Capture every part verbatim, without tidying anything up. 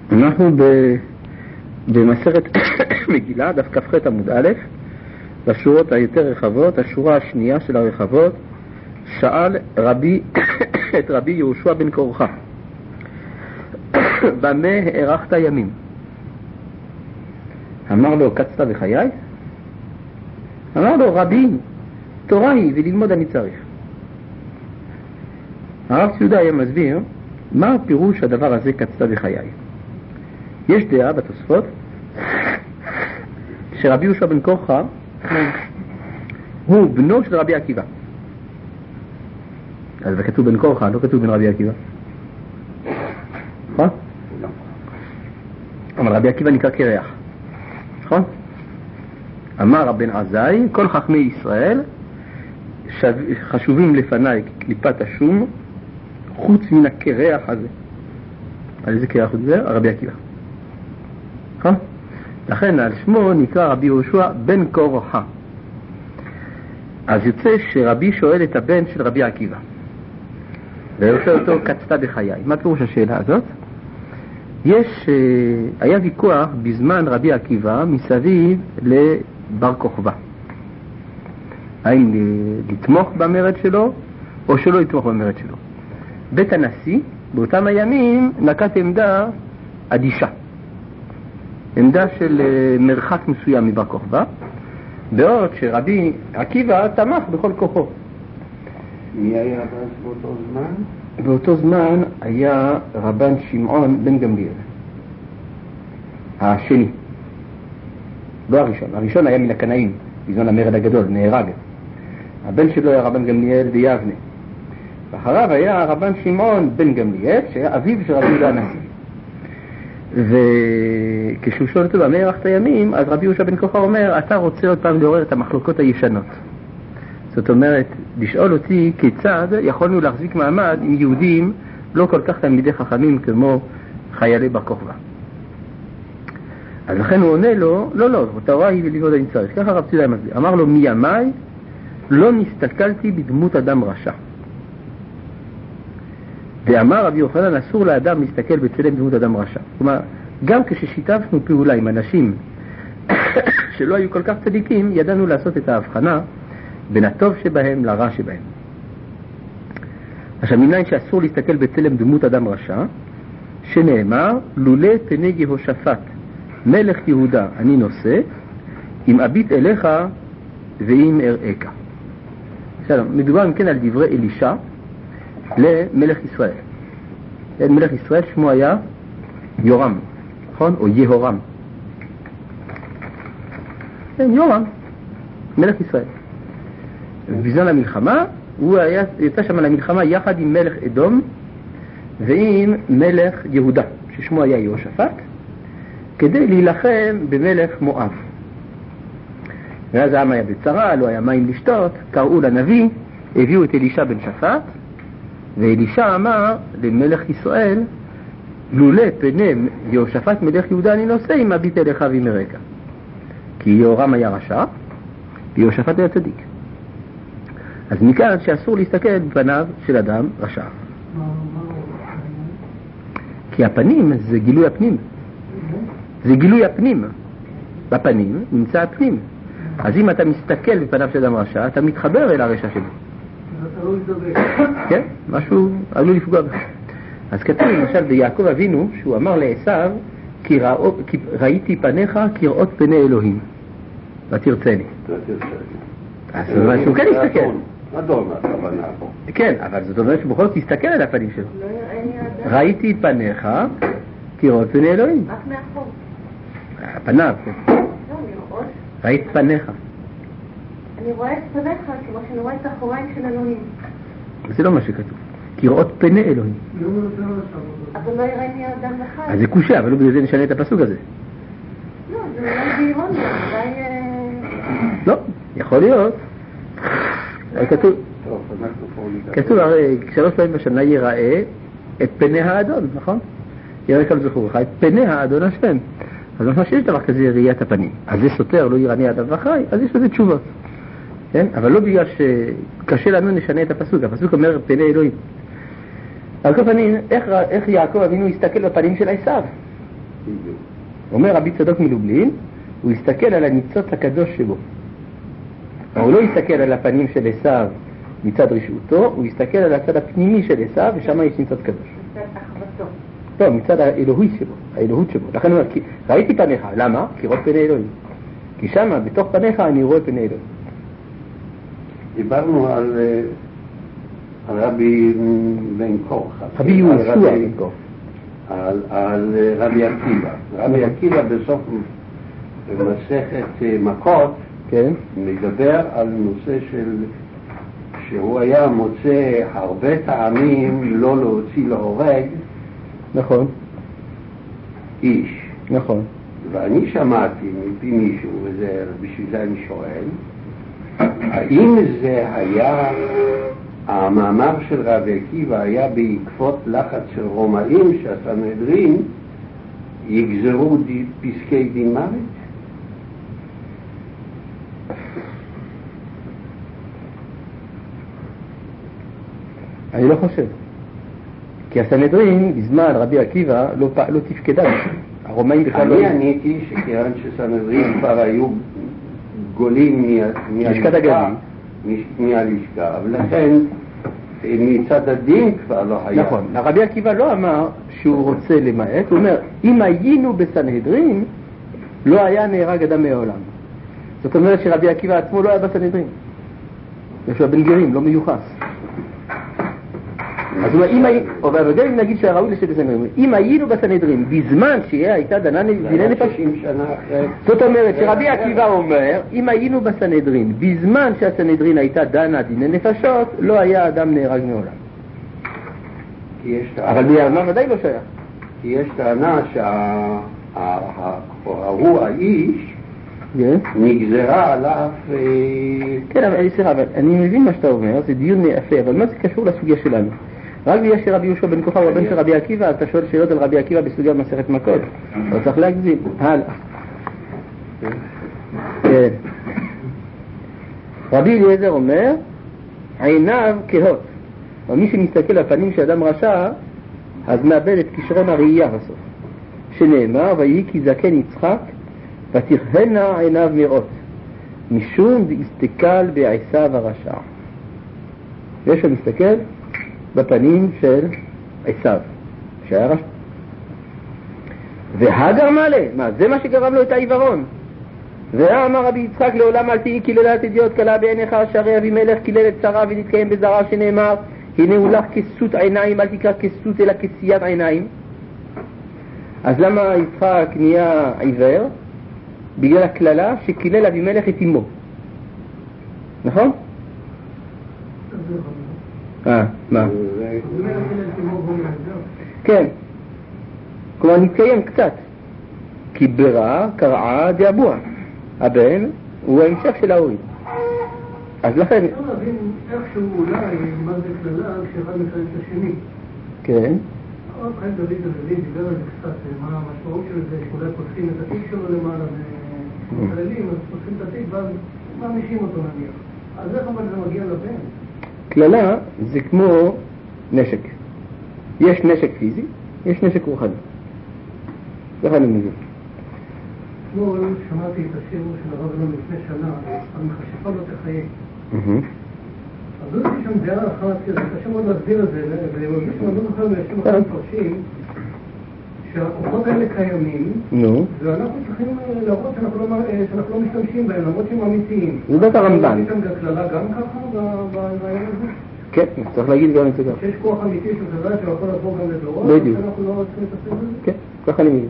אנחנו במסכת מגילה, דף כ"ח עמוד א', בשורות היותר רחבות, השורה השנייה של הרחבות, שאל רבי את רבי יהושע בן קורחה, במה הארכת ימים? אמר לו, קצת בחיי? אמר לו, רבי, תורה היא וללמוד אני צריך. הרב ציודה היה מסביר מה הפירוש הדבר הזה קצת בחיי. יש דעה בתוספות שרבי יהושע בן קורחה הוא בנו של רבי עקיבא. אז זה כתוב בן קורחה, לא כתוב בן רבי עקיבא. נכון? אבל רבי עקיבא נקרא קרח. נכון? אמר רבן עזאי, כל חכמי ישראל חשובים לפניי כקליפת השום חוץ מן הקרח הזה. על איזה קרח הוא דבר? הרבי עקיבא. נכון? לכן על שמו נקרא רבי יהושע בן קורחה. אז יוצא שרבי שואל את הבן של רבי עקיבא ויוצא אותו, קצת בחיי. מה פירוש השאלה הזאת? יש, היה ויכוח בזמן רבי עקיבא מסביב לבר כוכבא, האם לתמוך במרד שלו או שלא לתמוך במרד שלו. בית הנשיא באותם הימים נקט עמדה אדישה, עמדה של מרחק מסוים מבר כוכבא, בעוד שרבי עקיבא תמך בכל כוחו. מי היה באותו זמן? באותו זמן היה רבן שמעון בן גמליאל, השני, לא הראשון. הראשון היה מן הקנאים, בזמן המרד הגדול, נהרג. הבן שלו היה רבן גמליאל ביבנה, ואחריו היה רבן שמעון בן גמליאל שהיה אביו של רבי יהודה הנשיא. וכשהוא שואל אותו במה הארכת ימים, אז רבי יהושע בן קורחה אומר, אתה רוצה עוד פעם לעורר את המחלוקות הישנות. זאת אומרת, לשאול אותי כיצד יכולנו להחזיק מעמד עם יהודים לא כל כך תלמידי חכמים כמו חיילי בר כוכבא. אז לכן הוא עונה לו, לא, לא, תורה היא וללמוד אני צריך. ככה רב ציודה מסביר. אמר לו, מימיי לא נסתכלתי בדמות אדם רשע. ואמר רבי יוחנן, אסור לאדם להסתכל בצלם דמות אדם רשע. כלומר, גם כששיתפנו פעולה עם אנשים שלא היו כל כך צדיקים, ידענו לעשות את ההבחנה בין הטוב שבהם לרע שבהם. עכשיו, מניין שאסור להסתכל בצלם דמות אדם רשע, שנאמר, לולא פני יהושפט מלך יהודה אני נושא, אם אביט אליך ואם אראך. בסדר, מדובר אם כן על דברי אלישע למלך ישראל. מלך ישראל שמו היה יורם, נכון? או יהורם. כן, יורם, מלך ישראל. בזמן המלחמה, הוא היה, יצא שם למלחמה יחד עם מלך אדום ועם מלך יהודה, ששמו היה יהושפט, כדי להילחם במלך מואב. ואז העם היה בצרה, לא היה מים לשתות, קראו לנביא, הביאו את אלישע בן שפט, ואלישע אמר למלך ישראל, לולא פני יהושפט מלך יהודה אני נושא, אם אביט אליך ועם אראך. כי יהורם היה רשע ויהושפט היה צדיק. אז מכאן שאסור להסתכל בפניו של אדם רשע. כי הפנים זה גילוי הפנים. זה גילוי הפנים. בפנים נמצא הפנים. אז אם אתה מסתכל בפניו של אדם רשע, אתה מתחבר אל הרשע שלו. כן, משהו עלול לפגוע בך. אז כתוב למשל ביעקב אבינו, שהוא אמר לעשיו, כי ראיתי פניך כראות פני אלוהים. ותרצה לי. אז זאת אומרת שהוא כן יסתכל. אדון, הכוונה פה. כן, אבל זאת אומרת שבכל זאת תסתכל על הפנים שלו. ראיתי פניך כראות פני אלוהים. רק מאחור. פניו, כן. לא, לראות. ראית פניך. אני רואה את פניך כמו שאני רואה את האחוריים של אלוהים. זה לא מה שכתוב. כראות פני אלוהים. אבל לא יראה לי אדם אחד. אז זה קושה, אבל לא בגלל זה נשנה את הפסוק הזה. לא, זה אולי באירוניה, אולי... לא, יכול להיות. כתוב, כתוב הרי שלוש פעמים בשנה יראה את פני האדון, נכון? יראה כל זכורך, את פני האדון השם. אז מה שיש דבר כזה ראיית הפנים. אז זה סותר, לא יראה אדם וחי, אז יש לזה תשובות. כן? אבל לא בגלל שקשה לנו נשנה את הפסוק. הפסוק אומר פני אלוהים. על כל פנים, איך, איך יעקב אבינו הסתכל בפנים של עשיו? בדיוק. אומר רבי צדוק מלובלין, הוא הסתכל על הניצוץ הקדוש שבו. הוא לא הסתכל על הפנים של עשיו מצד רשעותו, הוא הסתכל על הצד הפנימי של עשיו, ושם יש ניצוץ קדוש. מצד אחוותו. לא, מצד האלוהות שבו, האלוהות שבו. לכן הוא אומר, כי ראיתי פניך, למה? כי רואה פני אלוהים. כי שם, בתוך פניך, אני רואה פני אלוהים. דיברנו על, על רבי בן קורח. רבי יהושע בן קורח. על, על רבי עקיבא. רבי עקיבא בסוף מסכת מכות, כן. מדבר על נושא של שהוא היה מוצא הרבה טעמים לא להוציא להורג נכון. איש. נכון. ואני שמעתי מפי מישהו, וזה, בשביל זה אני שואל, האם זה היה, המאמר של רבי עקיבא היה בעקבות לחץ של רומאים שהסנהדרין יגזרו די, פסקי דין מוות? אני לא חושב. כי הסנהדרין, בזמן רבי עקיבא, לא, לא תפקדה. הרומאים בכלל לא... אני עניתי שכיוון שסנהדרין כבר היו גולים מהלשכה, מהלשכה, ולכן מצד הדין כבר לא היה. נכון. רבי עקיבא לא אמר שהוא רוצה למעט, הוא אומר, אם היינו בסנהדרין, לא היה נהרג אדם מעולם. זאת אומרת שרבי עקיבא עצמו לא היה בסנהדרין. יש לו בן גרים, לא מיוחס. אז הוא אומר, אבל גם אם נגיד שהיה ראוי לשבת בסנהדרין, אם היינו בסנהדרין, בזמן שהיא הייתה דנה דיני נפשות, זאת אומרת שרבי עקיבא אומר, אם היינו בסנהדרין, בזמן שהסנהדרין הייתה דנה דיני נפשות, לא היה אדם נהרג מעולם. אבל בימיו ודאי לא שייך. כי יש טענה שההוא האיש נגזרה עליו... כן, אבל סליחה, אבל אני מבין מה שאתה אומר, זה דיון יפה, אבל מה זה קשור לסוגיה שלנו? רק בגלל שרבי יהושע בן קורח הוא הבן של רבי עקיבא, אתה שואל שאלות על רבי עקיבא בסוגיה במסכת מכות. לא צריך להגזים. הלאה. כן. רבי אליעזר אומר, עיניו כהות. אבל מי שמסתכל על פנים של אדם רשע, אז מאבד את כישרון הראייה בסוף. שנאמר, ויהי כי זקן יצחק, ותכהנה עיניו מראות. משום דהסתכל בעשיו הרשע. יש הוא מסתכל בפנים של עשיו, שהיה רשע. והגר מלא, מה, זה מה שגרם לו את העיוורון. ואמר רבי יצחק, לעולם אל תהי קללת אדיוט קלה בעיניך, שהרי אבימלך קילל את שרה ונתקיים בזרע, שנאמר, הנה הוא לך כסות עיניים, אל תקרא כסות אלא כסיית עיניים. אז למה יצחק נהיה עיוור? בגלל הכללה שקילל אבימלך את אמו. נכון? אה, מה? כן. כלומר נתקיים קצת. כי ברע קרעה דאבוה. הבן הוא ההמשך של ההורים. אז לכן... אפשר להבין איכשהו אולי מה זה כללה כשאחד מקיים את השני. כן. עוד חיים דוד הלוי דיבר על זה קצת, מה המשמעות של זה, שאולי פותחים את התיק שלו למעלה וכללים, אז פותחים את התיק ואז מענישים אותו נניח. אז איך אבל זה מגיע לבן? כללה זה כמו נשק. יש נשק פיזי, יש נשק רוחני. איך אני מבין? אתמול שמעתי את השיעור של הרב אלון לפני שנה, על מכשפה לא תחיה. אז לא יש שם דעה אחת, קשה מאוד להסביר את זה, ומרגיש שאני לא זוכר מאשים אחרים פרשים, שהכוחות האלה קיימים, ואנחנו צריכים להראות שאנחנו לא משתמשים בהם, למרות שהם אמיתיים. זה בית הרמב"ן. יש שם כללה גם ככה ברעיון הזה? כן, צריך להגיד גם את זה גם. שיש כוח אמיתי של חז"ל שיכול לבוא גם לדורות, בדיוק. שאנחנו לא צריכים להתעסק בזה? כן, ככה אני מבין.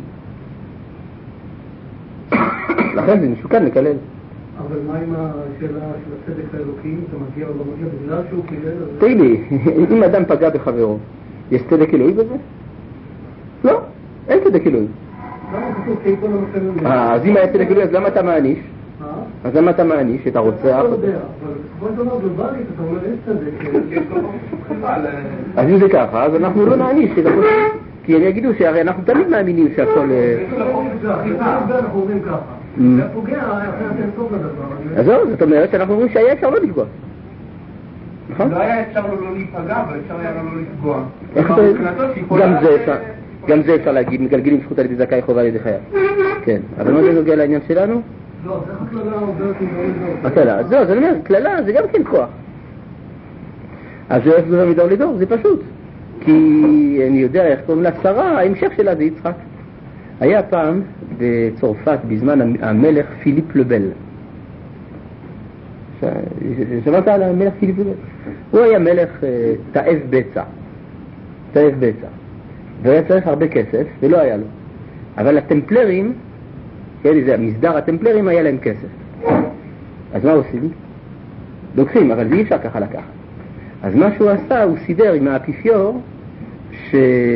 לכן זה משוקן לקלל. אבל מה עם השאלה של הצדק האלוקי? אתה מגיע או לא מגיע בגלל שהוא קילל? תראי לי, אם אדם פגע בחברו, יש צדק אלוהי בזה? לא, אין צדק אלוהי. למה כתוב כי כל הנושא... אה, אז אם היה צדק אלוהי, אז למה אתה מעניש? אז למה אתה מעניש? את הרוצח? אתה לא יודע, אבל בסופו של דבר גלובלית, אתה אומר אין צדק. אז אם זה ככה, אז אנחנו לא נעניש את החוצה. כי הם יגידו שהרי אנחנו תמיד מאמינים שהכל... אנחנו אומרים ככה. והפוגע אחרי אתם טוב לדבר. אז זהו, זאת אומרת שאנחנו אומרים שהיה אפשר לא לפגוע. נכון? לא היה אפשר לו לא להיפגע, אבל אפשר היה לו לא לפגוע. גם זה אפשר. גם זה אפשר להגיד, מגלגלים זכות על ידי זכאי חובה על ידי חייב. כן, אבל מה זה נוגע לעניין שלנו? לא, זה הכללה עוברת מדור לדור. הכללה, אז לא, זה אומר, כללה זה גם כן כוח. אז זה איך זה מדור לדור, זה פשוט. כי אני יודע איך קוראים לה שרה, ההמשך שלה זה יצחק. היה פעם בצרפת בזמן המלך פיליפ לבל. שמעת על המלך פיליפ לבל? הוא היה מלך תאב בצע. תאב בצע. והיה צריך הרבה כסף, ולא היה לו. אבל הטמפלרים, זה המסדר הטמפלרים היה להם כסף. אז מה עושים? לוקחים, אבל זה אי אפשר ככה לקחת. אז מה שהוא עשה, הוא סידר עם האפיפיור ש...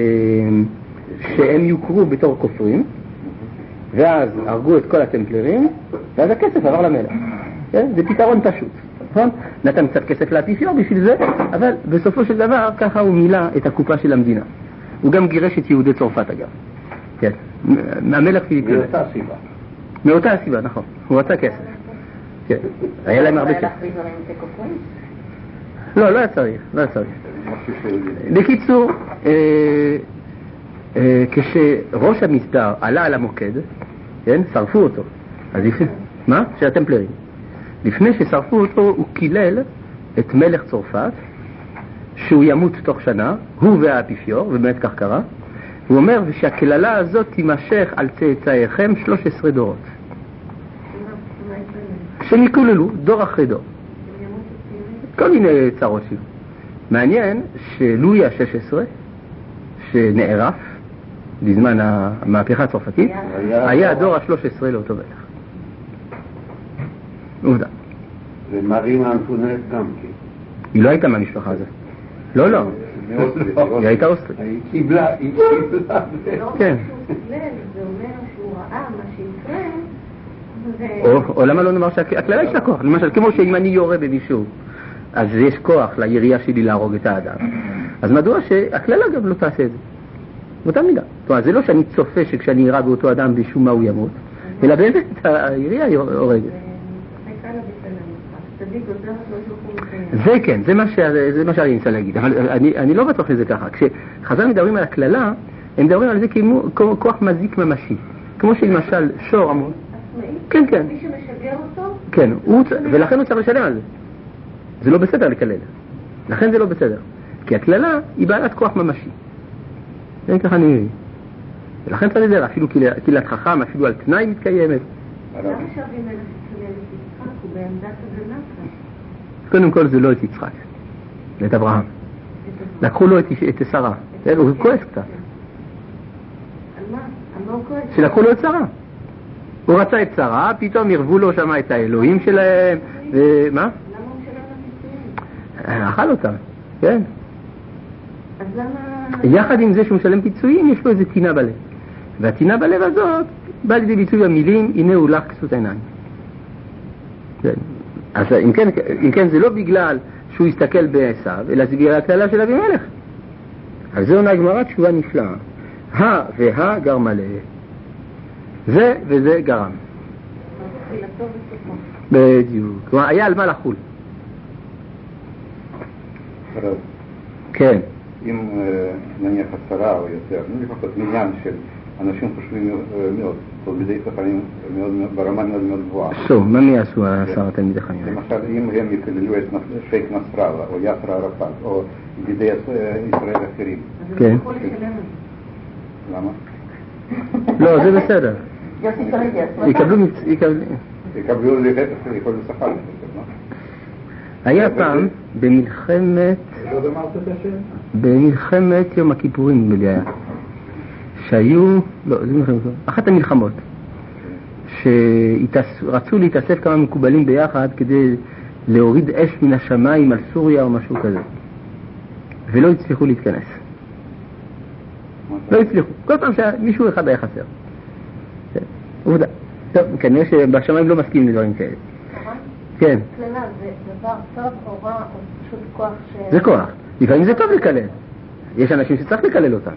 שהם יוקרו בתור כופרים, ואז הרגו את כל הטמפלרים, ואז הכסף עבר למלך. זה פתרון פשוט. נכון? נתן קצת כסף לאפיפיור בשביל זה, אבל בסופו של דבר ככה הוא מילא את הקופה של המדינה. הוא גם גירש את יהודי צרפת אגב. כן. המלך פיליפ. מאותה סיבה. מאותה הסיבה, נכון. הוא רצה כסף. כן. היה להם הרבה כסף. לא, לא היה צריך, לא היה צריך. בקיצור, אה, אה, כשראש המסדר עלה על המוקד, כן, שרפו אותו. אז לפני, מה? של הטמפלרים. לפני ששרפו אותו, הוא קילל את מלך צרפת, שהוא ימות תוך שנה, הוא והאפיפיור, ובאמת כך קרה. הוא אומר שהכללה הזאת תימשך על צאצאיכם שלוש עשרה דורות. שניקוללו דור אחרי דור. כל מיני צרות שלו. מעניין שלואי ה-שש עשרה, שנערף בזמן המהפכה הצרפתית, היה הדור ה-שלוש עשרה לאותו מלך. עובדה. ומרים האנטואנט גם כן. היא לא הייתה מהמשפחה הזאת. לא, לא. היא הייתה אוסטרית. היא קיבלה, היא קיבלה. כן. זה אומר שהוא ראה מה שיקרה. או למה לא נאמר שהכללה יש לה כוח? למשל, כמו שאם אני יורה במישהו, אז יש כוח לירייה שלי להרוג את האדם. אז מדוע שהכללה גם לא תעשה את זה? באותה מידה. זה לא שאני צופה שכשאני אירה באותו אדם בשום מה הוא ימות, אלא באמת הירייה הורגת. זה כן, זה מה שאני רוצה להגיד, אבל אני, אני לא בטוח שזה ככה. כשחז"ל מדברים על הכללה, הם מדברים על זה כמו כוח מזיק ממשי. כמו שלמשל שור אמור. כן, כן. מי שמשגר אותו? כן, ולכן הוא צריך לשלם על זה. זה לא בסדר לקלל. לכן זה לא בסדר. כי הכללה היא בעלת כוח ממשי. זה ככה אני מבין. ולכן צריך לדבר, אפילו קהילת חכם, אפילו על תנאי מתקיימת. למה שווים אלף לקלל את יצחק? הוא בעמדת הגנה כאן. קודם כל זה לא את יצחק, זה את אברהם. לקחו לו את שרה, הוא כועס קצת. על מה? על מה הוא כועס? שלקחו לו את שרה. הוא רצה את שרה, פתאום ירבו לו שם את האלוהים שלהם, ומה? למה הוא משלם לפיצויים? אכל אותם, כן. אז למה... יחד עם זה שהוא משלם פיצויים, יש לו איזה טינה בלב. והטינה בלב הזאת בא לידי ביטוי במילים, הנה הוא לך כסות עיניים. כן. אז אם כן, אם כן זה לא בגלל שהוא יסתכל בעשיו, אלא זה בגלל הכללה של אבימלך. אז זה עונה הגמרא תשובה נפלאה. ה והה גרמה ל... זה וזה גרם. בדיוק. כלומר, היה על מה לחול. כן. אם נניח עשרה או יותר, לפחות מניין של אנשים חושבים מאוד, תלמידי חכמים ברמה מאוד מאוד גבוהה. טוב, מה מי עשו עשרה תלמידי חכמים? למשל, אם הם יקללו את שייח' נסראללה, או יאסר ערפאת, או ידידי ישראל אחרים. כן. אז הוא יכול לשלם את זה. למה? לא, זה בסדר. יוסי פריגר. יקבלו... יקבלו להפך, יכול לשכר. היה פעם במלחמת... במלחמת יום הכיפורים בלי שהיו, לא, זה מלחמת, אחת המלחמות שרצו להתאסף כמה מקובלים ביחד כדי להוריד אש מן השמיים על סוריה או משהו כזה, ולא הצליחו להתכנס. לא הצליחו, כל פעם שמישהו אחד היה חסר. עובדה, כנראה שבשמיים לא מסכימים לדברים כאלה. כן. כללה, זה דבר טוב או רע, או פשוט כוח ש... זה כוח. לפעמים זה טוב לקלל. יש אנשים שצריך לקלל אותם.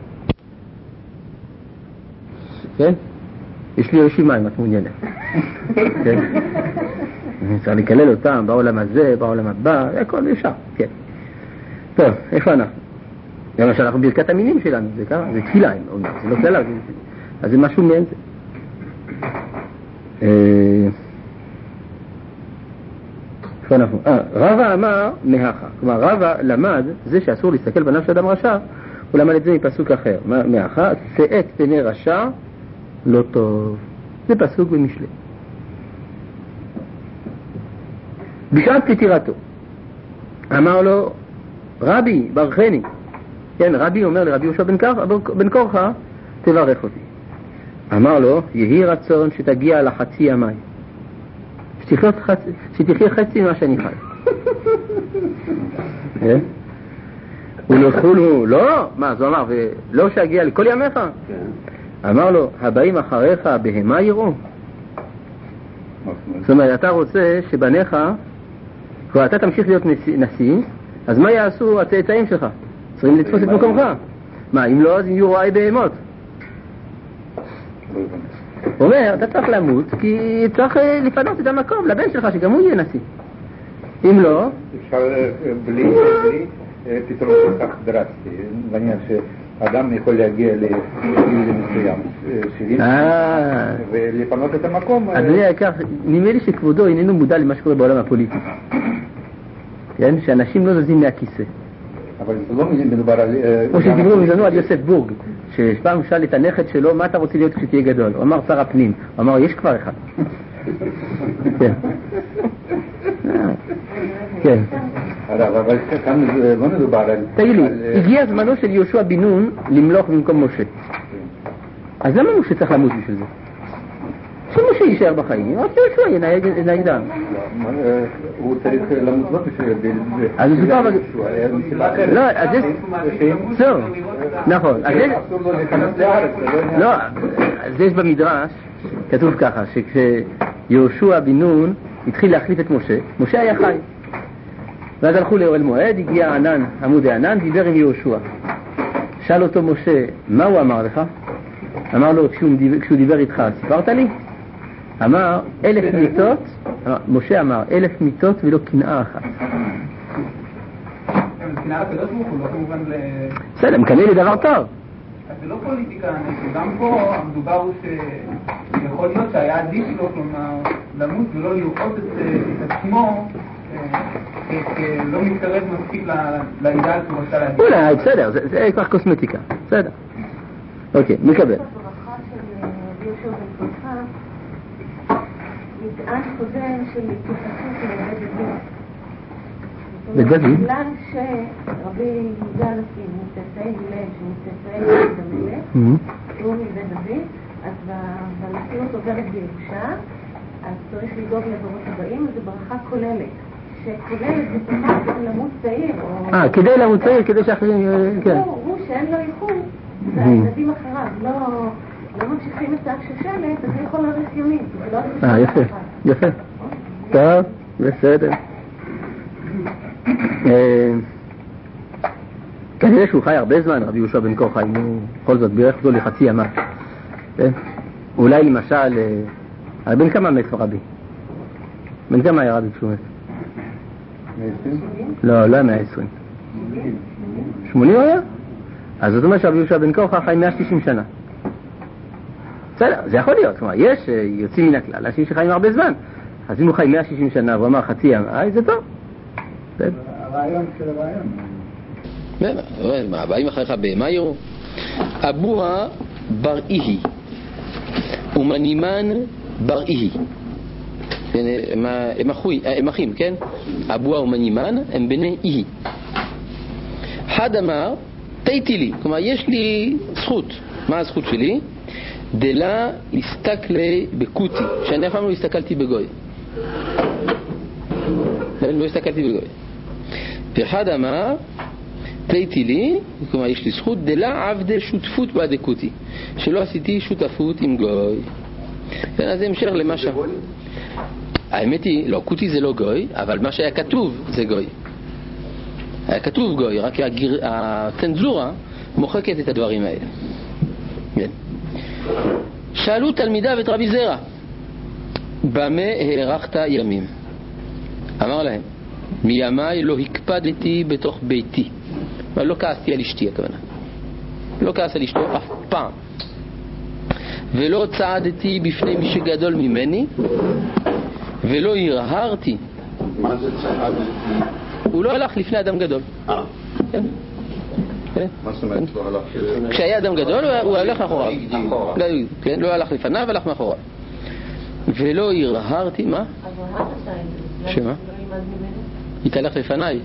כן? יש לי רשימה אם את מעוניינת. כן? צריך לקלל אותם בעולם הזה, בעולם הבא, הכל ישר. כן. טוב, איפה אנחנו? למשל, אנחנו ברכת המינים שלנו, זה ככה, זה תפילה, זה לא תפילה, אז זה משהו מעין זה. איפה אנחנו? אה, רבא אמר מהכה, כלומר רבא למד זה שאסור להסתכל בנף של אדם רשע, הוא למד את זה מפסוק אחר, מהכה, שאת פני רשע לא טוב, זה פסוק במשלי. בשעת פטירתו אמר לו רבי ברכני, כן, רבי אומר לרבי יהושע בן קורחה, תברך אותי. אמר לו, יהי רצון שתגיע לחצי המים, שתחיה חצי ממה שאני חי. ולאכול הוא, לא, מה, אז הוא אמר, ולא שיגיע לכל ימיך? אמר לו, הבאים אחריך בהמה יראו. זאת אומרת, אתה רוצה שבניך, כבר אתה תמשיך להיות נשיא, אז מה יעשו הצאצאים שלך? צריכים לתפוס את מקומך. מה, אם לא, אז יהיו רועי בהמות. הוא אומר, אתה צריך למות, כי צריך לפנות את המקום לבן שלך, שגם הוא יהיה נשיא. אם לא... אפשר בלי פתרון כל כך דרסטי, בעניין שאדם יכול להגיע לגיל מסוים, שבעים, ולפנות את המקום. אדוני היקר, נראה לי שכבודו איננו מודע למה שקורה בעולם הפוליטי. כן? שאנשים לא זזים מהכיסא. אבל זה לא מדובר על... כמו שדיברו בזמנו על יוסף בורג, שפעם שאל את הנכד שלו, מה אתה רוצה להיות כשתהיה גדול? הוא אמר שר הפנים. הוא אמר, יש כבר אחד. כן. כן. אבל כאן לא מדובר על... תגיד לי, הגיע זמנו של יהושע בן נון למלוך במקום משה. אז למה משה צריך למות בשביל זה? שמשה יישאר בחיים, רק יהושע יהיה נגדם. הוא צריך למות לא בשביל... אז הוא סיפר... לא, אז יש... זהו, נכון. לא, אז יש במדרש, כתוב ככה, שכשיהושע בן נון התחיל להחליף את משה, משה היה חי. ואז הלכו לאוהל מועד, הגיע ענן, עמוד הענן, דיבר עם יהושע. שאל אותו משה, מה הוא אמר לך? אמר לו, כשהוא דיבר, כשהוא דיבר איתך, סיפרת לי? אמר, אלף מיטות, משה אמר, אלף מיטות ולא קנאה אחת. קנאה לקדוש ברוך הוא, לא כמובן ל... בסדר, מקנא לי דבר טוב. זה לא פוליטיקה, גם פה המדובר הוא שיכול להיות שהיה עדיף לו, כלומר, למות ולא לראות את עצמו לא מתקרב מספיק לאידאל שהוא רוצה להגיד. אולי, בסדר, זה כבר קוסמטיקה, בסדר. אוקיי, מקבל. הברכה של יהושע בן קורחה, מטען קודם של התייחסות לבית דוד. בדוד? בגלל שרבי יהודה הנשיא מצאצאי הלל, שהוא מצאצאי דוד המלך, שהוא מבית דוד, אז בנשיאות עוברת בירושה, אז צריך לדאוג לדורות הבאים, זו ברכה כוללת. שכוללת בתוכה למות צעיר. אה, כדי למות צעיר, כדי שאחרים... הוא שאין לו ייחוד, והילדים אחריו לא ממשיכים את השושלת, אז הוא יכול להריס ימים. אה, יפה, יפה. טוב, בסדר. כנראה שהוא חי הרבה זמן, רבי יהושע בן קורחה, אם הוא בכל זאת בירך אותו לחצי ימה. אולי למשל, בן כמה מת רבי? בן כמה היה רבי כשהוא מת? לא, לא מאה ועשרים. שמונים היה? אז זאת אומרת שרבי יהושע בן קורחה חי מאה ושלושים שנה. בסדר, זה יכול להיות. כלומר, יש יוצאים מן הכלל, אנשים שחיים הרבה זמן. אז אם הוא חי מאה ושלושים שנה והוא אמר חצי ים, אה, זה טוב. הרעיון של הרעיון. מה, הבאים אחריך בהמה יראו? אבוה בר איהי ומנימן בר איהי. הם אחים, כן? אבוה ומנימן הם בני איהי. אחד אמר, תהיתי לי, כלומר יש לי זכות. מה הזכות שלי? דלה הסתכלי בקוטי, שאני אף פעם לא הסתכלתי בגוי. לא הסתכלתי בגוי. ואחד אמר, תהיתי לי, כלומר יש לי זכות, דלה עבדי שותפות בעדקותי, שלא עשיתי שותפות עם גוי. אז זה המשך למה ש... האמת היא, לא, קוטי זה לא גוי, אבל מה שהיה כתוב זה גוי. היה כתוב גוי, רק הגיר... הצנזורה מוחקת את הדברים האלה. כן. שאלו תלמידיו את רבי זרע, במה הארכת ימים? אמר להם, מימי לא הקפדתי בתוך ביתי, לא כעסתי על אשתי, הכוונה. לא כעס על אשתו אף פעם. ולא צעדתי בפני מי שגדול ממני, ולא הרהרתי. מה זה צעד? הוא לא הלך לפני אדם גדול. אה. כן. מה זאת אומרת? לא הלך... כשהיה אדם גדול הוא הלך מאחוריו. כן, לא הלך לפניו, הלך מאחוריו. ולא הרהרתי, מה? שמה? התהלך לפניי.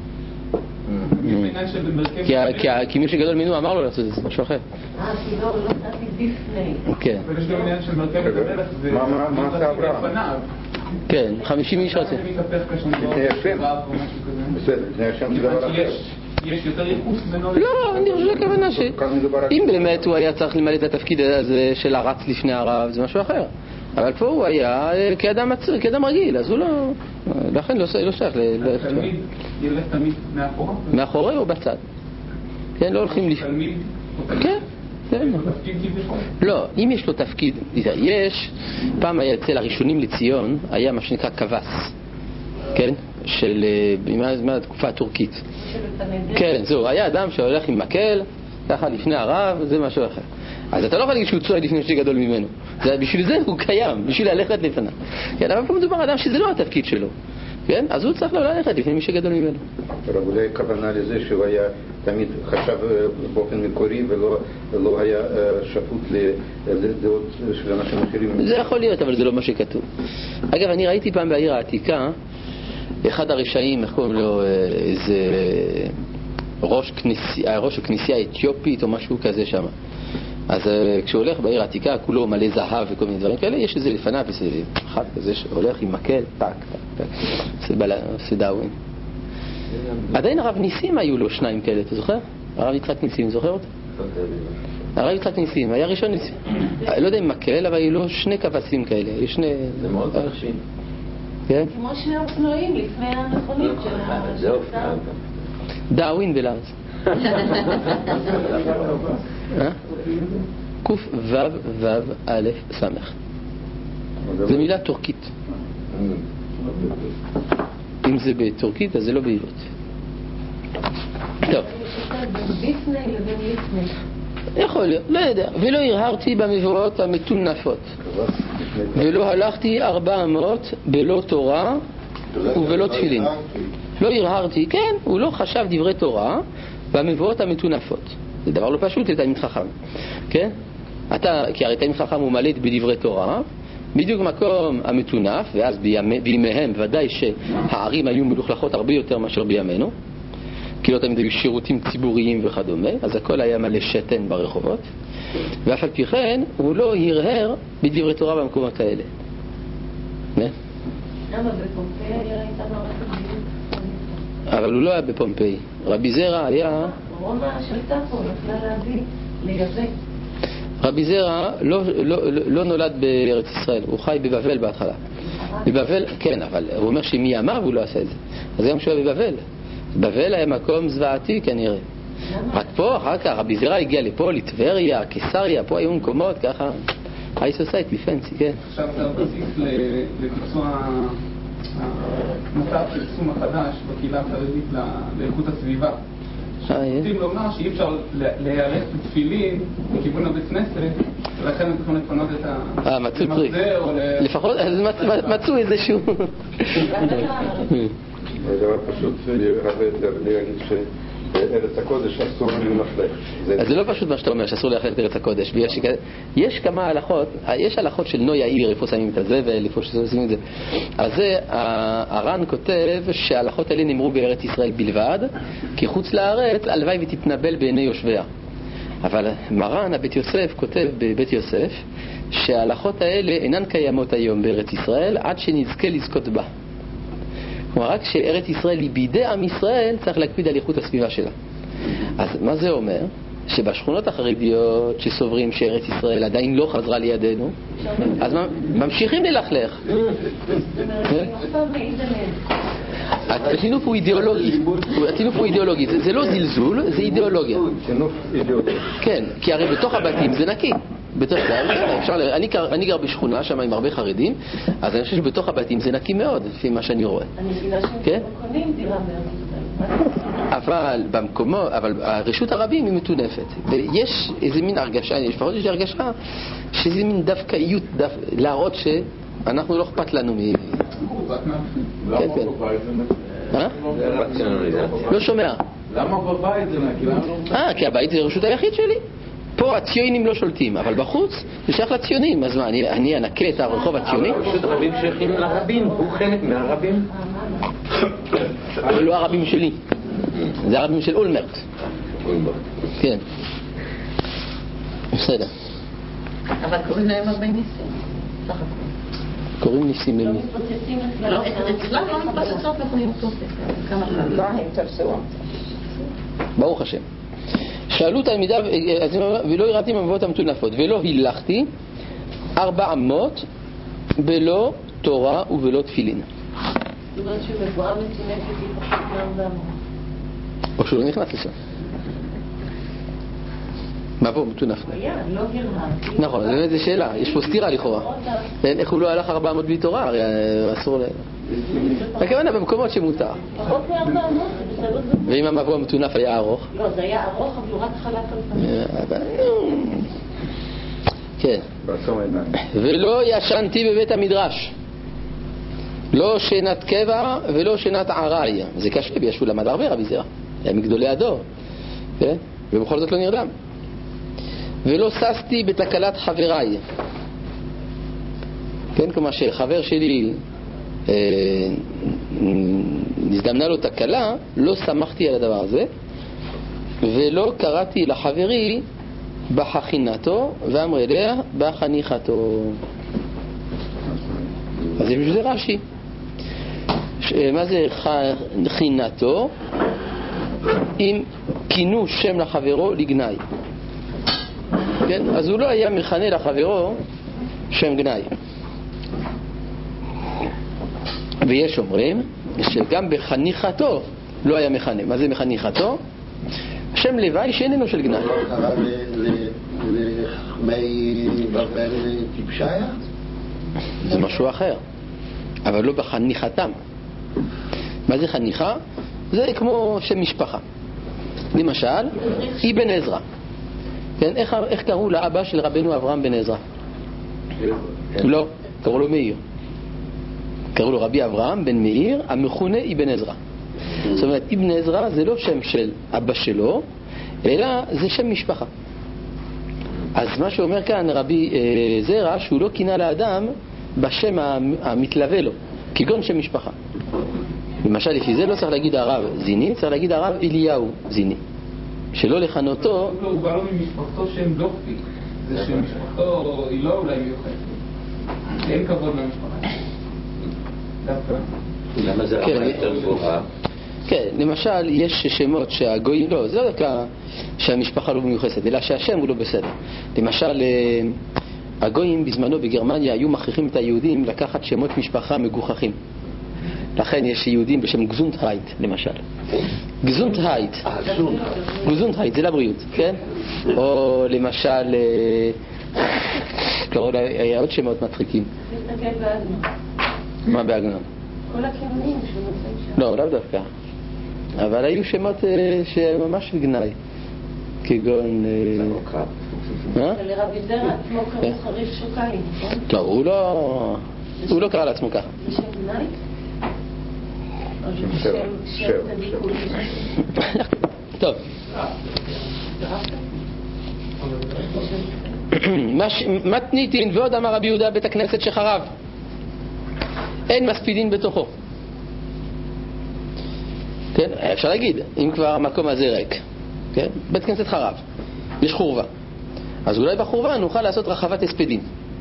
כי מי שגדול ממנו אמר לו לעשות את זה, משהו אחר. אה, כי לא נתתי בפני. כן. אבל יש גם עניין של מרכבת המלך, זה... מה עשה אברהם? כן, חמישים איש רצה. לפני השם. בסדר, לפני השם זה דבר אחר. יש יותר ייחוס בינו... לא, אני חושב הכוונה ש... אם באמת הוא היה צריך למלא את התפקיד הזה של הרץ לפני הרב, זה משהו אחר. אבל פה הוא היה כאדם, כאדם רגיל, אז הוא לא... לכן לא שייך ל... תלמיד ילך תמיד מאחורה? מאחורי או בצד? כן, לא הולכים לפני. תלמיד? כן. תפקיד כביכול? לא, אם יש לו תפקיד, יש, פעם היה אצל הראשונים לציון, היה מה שנקרא כבס, כן? של, מהתקופה הטורקית. כן, זהו, היה אדם שהולך עם מקל, ככה לפני הרב, זה משהו אחר. אז אתה לא יכול להגיד שהוא צועד לפני שגדול ממנו. זה, בשביל זה הוא קיים, בשביל ללכת לפניו. כן, אבל פה מדובר אדם שזה לא התפקיד שלו. כן? אז הוא צריך לא ללכת לפני מי שגדול ממנו. אבל אולי הכוונה לזה שהוא היה תמיד חשב באופן מקורי ולא לא היה שפוט לדעות של אנשים אחרים. זה יכול להיות, אבל זה לא מה שכתוב. אגב, אני ראיתי פעם בעיר העתיקה, אחד הרשעים, איך קוראים לו, איזה ראש כנסייה, ראש הכנסייה האתיופית או משהו כזה שם. אז כשהוא הולך בעיר העתיקה, כולו מלא זהב וכל מיני דברים כאלה, יש איזה לפניו, איזה אחד כזה שהולך עם מקל, טק, טק, טק, עושה דאווין. עדיין הרב ניסים היו לו שניים כאלה, אתה זוכר? הרב יצחק ניסים, זוכר אותו? הרב יצחק ניסים, היה ראשון ניסים. לא יודע אם מקל, אבל היו לו שני כבשים כאלה, יש שני... זה מאוד מרשים. כן? כמו שני אופנועים לפני המכונית של... זה אופנוע. דאווין בלעז. קוף וו וו א' סמך. זה מילה טורקית. אם זה בטורקית אז זה לא בעברית. טוב. יכול להיות, לא יודע. ולא הרהרתי במבואות המטונפות, ולא הלכתי ארבע אמות בלא תורה ובלא תפילין. לא הרהרתי, כן, הוא לא חשב דברי תורה במבואות המטונפות. זה דבר לא פשוט לתלמיד חכם, כן? אתה, כי הרי תלמיד חכם הוא מלא בדברי תורה, בדיוק מקום המטונף, ואז בימי, בימיהם ודאי שהערים היו מלוכלכות הרבה יותר מאשר בימינו, כי לא תמיד היו שירותים ציבוריים וכדומה, אז הכל היה מלא שתן ברחובות, ואף על פי כן הוא לא הרהר בדברי תורה במקומות האלה. למה בפומפיי היה הייתה מערכת דיוק? אבל הוא לא היה בפומפיי. רבי זרע היה... רומא שלטה פה, נפלה להביא, לגבי. רבי זרע לא, לא, לא, לא נולד בארץ ישראל, הוא חי בבבל בהתחלה. בבבל, כן, אבל הוא אומר שמי אמר והוא לא עשה את זה. אז גם שהוא היה בבבל. בבל היה מקום זוועתי כנראה. רק פה, אחר כך, רבי זרע הגיע לפה, לטבריה, קיסריה, פה היו מקומות ככה. היי סוסייטי, פנסי, כן. עכשיו זה הבסיס לביצוע המצב של יישום החדש בקהילה החרדית לאיכות הסביבה. רוצים לומר שאי אפשר להיערך בתפילין מכיוון הבית כנסת, ולכן הם צריכים לפנות את המחזר או... לפחות, אז מצאו איזשהו... זה דבר פשוט להגיד שארץ הקודש אסור ללכלך. אז זה לא פשוט מה שאתה אומר, שאסור ללכלך את ארץ הקודש. יש כמה הלכות, יש הלכות של נוי העיר, איפה שמים את הזבל, איפה שמים את זה. אז זה, הר"ן כותב שההלכות האלה נאמרו בארץ ישראל בלבד, כי חוץ לארץ הלוואי ותתנבל בעיני יושביה. אבל מרן, הבית יוסף, כותב בבית יוסף שההלכות האלה אינן קיימות היום בארץ ישראל עד שנזכה לזכות בה. כלומר, רק שארץ ישראל היא בידי עם ישראל, צריך להקפיד על איכות הסביבה שלה. אז מה זה אומר? שבשכונות החרדיות שסוברים שארץ ישראל עדיין לא חזרה לידינו, אז ממשיכים ללכלך. הטינוף הוא אידיאולוגי. הטינוף הוא אידיאולוגי. זה לא זלזול, זה אידיאולוגיה. כן, כי הרי בתוך הבתים זה נקי. בדרך כלל, אפשר, אני, אני גר בשכונה שם עם הרבה חרדים, אז אני חושב שבתוך הבתים זה נקי מאוד, לפי מה שאני רואה. אני מבינה שהם קונים דירה בארץ ישראל. אבל במקומו, אבל הרשות הרבים היא מטונפת. ויש איזה מין הרגשה, לפחות יש לי הרגשה, שזה מין דווקאיות, להראות שאנחנו לא אכפת לנו מ... כן, כן. לא שומע. למה בבית זה נקי? אה, כי הבית זה הרשות היחיד שלי. פה הציונים לא שולטים, אבל בחוץ זה שייך לציונים. אז מה, אני, אני אנקה את הרחוב הציוני? הרשות הרבים שייכים לרבים, הוא חלק מהרבים. זה לא הרבים שלי, זה הרבים של אולמרט. כן. בסדר. אבל קוראים להם הרבה ניסים. קוראים ניסים למי? לא מתפוצצים אצלם. אצלם לא מתפוצצות לפעמים מתפוצצת. כמה חלק. מה הם תפסו? ברוך השם. שאלו תלמידיו, ולא יראתי מבואות המטונפות, ולא הילכתי ארבע אמות בלא תורה ובלא תפילין. זאת אומרת שמבואה מטונפת היא פחות מארבע אמות. או שהוא לא נכנס לשם. מבוא מטונף. היה, לא הרהרתי. נכון, זו באמת שאלה, יש פה סתירה לכאורה. איך הוא לא הלך ארבע אמות בלי תורה? הרי אסור ל... הכוונה במקומות שמותר. פחות מארבע אמות, זה בסדר גמור. ואם המבוא המטונף היה ארוך? לא, זה היה ארוך, אבל הוא רק חלק על פנים. כן. ולא ישנתי בבית המדרש. לא שנת קבע ולא שנת עראי. זה קשה, בישו למד הרבה רבי זרע. היה מגדולי הדור. כן? ובכל זאת לא נרדם. ולא ססתי בתקלת חבריי. כן, כלומר שחבר שלי אה, נזדמנה לו תקלה, לא שמחתי על הדבר הזה, ולא קראתי לחברי בחכינתו ואמר אליה בחניכתו. אז זה בשביל רש"י. מה זה חכינתו? אם כינו שם לחברו לגנאי. כן? אז הוא לא היה מכנה לחברו שם גנאי. ויש אומרים שגם בחניכתו לא היה מכנה. מה זה מחניכתו? שם לוואי שאיננו של גנאי. לא קרא לחכמי בבל טיפשיה? זה משהו אחר, אבל לא בחניכתם. מה זה חניכה? זה כמו שם משפחה. למשל, אבן עזרא. כן, איך, איך קראו לאבא של רבנו אברהם בן עזרא? לא, קראו לו מאיר. קראו לו רבי אברהם בן מאיר, המכונה אבן עזרא. זאת אומרת, אבן עזרא זה לא שם של אבא שלו, אלא זה שם משפחה. אז מה שאומר כאן רבי זרע, שהוא לא כינה לאדם בשם המתלווה לו, כגון שם משפחה. למשל, לפי זה לא צריך להגיד הרב זיני, צריך להגיד הרב אליהו זיני. שלא לכנותו... הוא בא לו ממשפחתו שם דופי. זה שמשפחתו היא לא אולי מיוחדת. אין כבוד למשפחה. דווקא. למה זה רמה יותר גבוהה? כן, למשל, יש שמות שהגויים... לא, זה לא דווקא שהמשפחה לא מיוחסת, אלא שהשם הוא לא בסדר. למשל, הגויים בזמנו בגרמניה היו מכריחים את היהודים לקחת שמות משפחה מגוחכים. לכן יש יהודים בשם גזונטהייט, למשל. גזונטהייט. גזונטהייט, זה לבריאות, כן? או למשל, קראו לה, היה עוד שמות מצחיקים. תסתכל בעגנון. מה בעגנון? כל הכיוונים שנמצאים שם. לא, לא דווקא. אבל היו שמות שממש גנאי. כגון... לרבי זרע עצמו קראו חריף שוקיים, נכון? לא, הוא לא... הוא לא קרא לעצמו ככה. זה שם גנאי? שם, שם תדיקות. טוב. מתניתין ועוד אמר רבי יהודה בית הכנסת שחרב. אין מספידין בתוכו. כן, אפשר להגיד, אם כבר המקום הזה ריק. כן? בית כנסת חרב. יש חורבה. אז אולי בחורבה נוכל לעשות רחבת הספדים.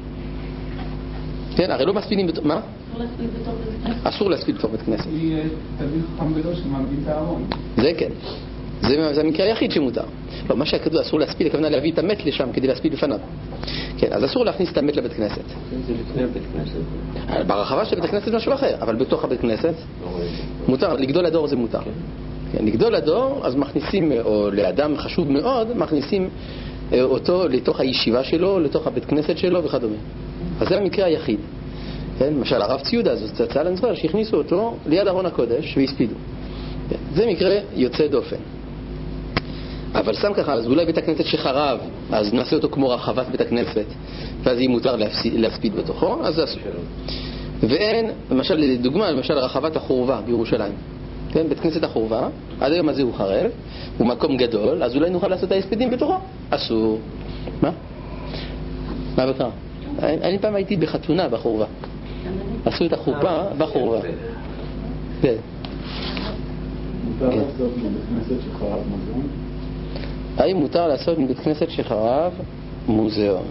כן, הרי לא מספידים בתוך... מה? אסור להספיד בתוך בית כנסת. היא תלמיד חכם גדול שמעמיד את הארון. זה כן. זה, זה המקרה היחיד שמותר. לא, מה שהכתוב אסור להספיד, הכוונה להביא את המת לשם כדי להספיד לפניו. כן, אז אסור להכניס את המת לבית כנסת. זה לפני בית כנסת. ברחבה של בית כנסת משהו אחר, אבל בתוך הבית כנסת מותר. לגדול הדור זה מותר. כן, לגדול הדור, אז מכניסים, או לאדם חשוב מאוד, מכניסים אותו לתוך הישיבה שלו, לתוך הבית כנסת שלו וכדומה. אז זה המקרה היחיד. כן, למשל הרב ציודה, זאת הצעה לנזכר, שהכניסו אותו ליד ארון הקודש והספידו. זה מקרה יוצא דופן. אבל שם ככה, אז אולי בית הכנסת שחרב, אז נעשה אותו כמו רחבת בית הכנסת, ואז יהיה מותר להספיד בתוכו, אז זה אסור. ואין, למשל, לדוגמה, למשל רחבת החורבה בירושלים. כן, בית כנסת החורבה, עד היום הזה הוא חרב, הוא מקום גדול, אז אולי נוכל לעשות את ההספדים בתוכו. אסור. מה? מה בקרה? אני פעם הייתי בחתונה בחורבה. עשו את החורבה בחורבה. כן. מותר לעשות מבית כנסת שחרב מוזיאון? האם מותר לעשות מבית כנסת שחרב מוזיאון?